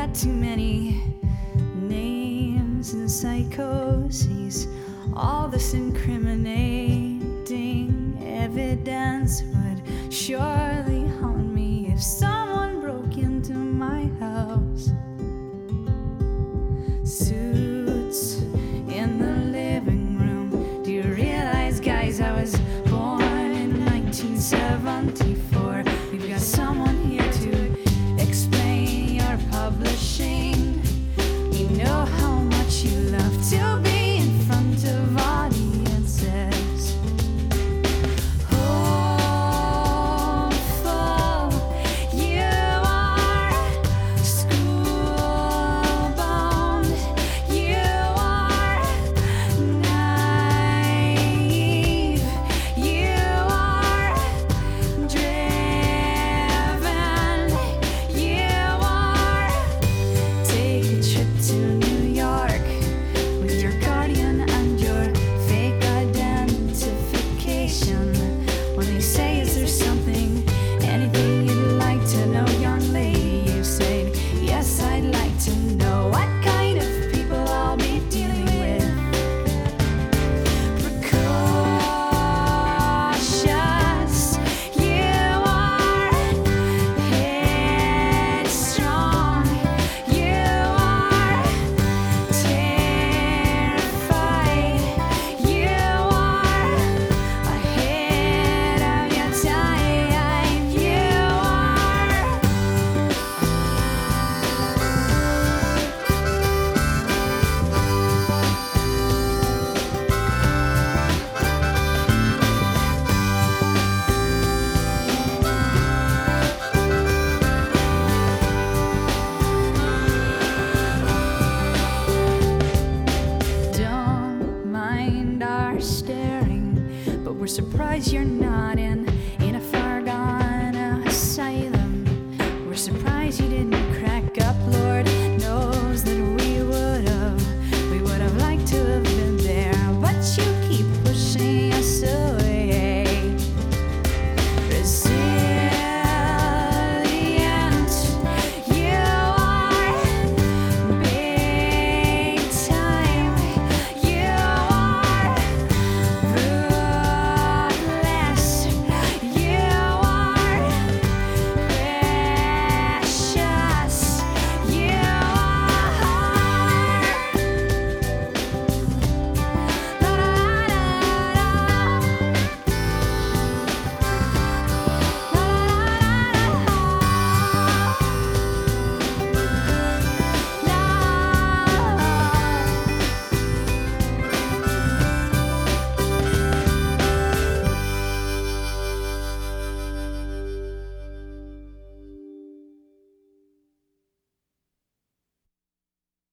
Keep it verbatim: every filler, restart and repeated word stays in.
got too many names and psychoses. All this incriminating evidence would surely haunt me if someone broke into my house. Suits in the living room. Do you realize, guys, I was born in nineteen seventy-four. We've got someone here to explain your publishing. We know how much you love to be in front of audiences. Hopeful, you are school-bound. You are naive. You are driven. You are take a trip to New York with your guardian and your fake identification. When they say, is there something, anything you'd like to know, young lady? You say, yes, I'd like to know what kind of people I'll be dealing with. Precocious, you are headstrong. You are terrified. You are ahead of your time. You are don't mind our staring, but we're surprised you're